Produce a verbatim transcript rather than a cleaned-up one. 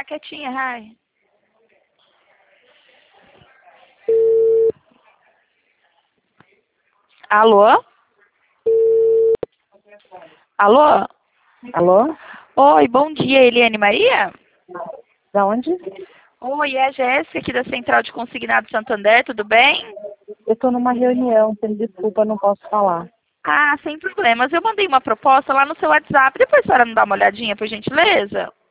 quietinha, ai. Alô? Alô? Alô? Oi, bom dia, Eliane Maria? Da onde? Oi, é a Jéssica aqui da Central de Consignado Santander, tudo bem? Eu estou numa reunião, você me desculpa, não posso falar. Ah, sem problemas. Eu mandei uma proposta lá no seu WhatsApp. Depois a senhora não dá uma olhadinha, por gentileza?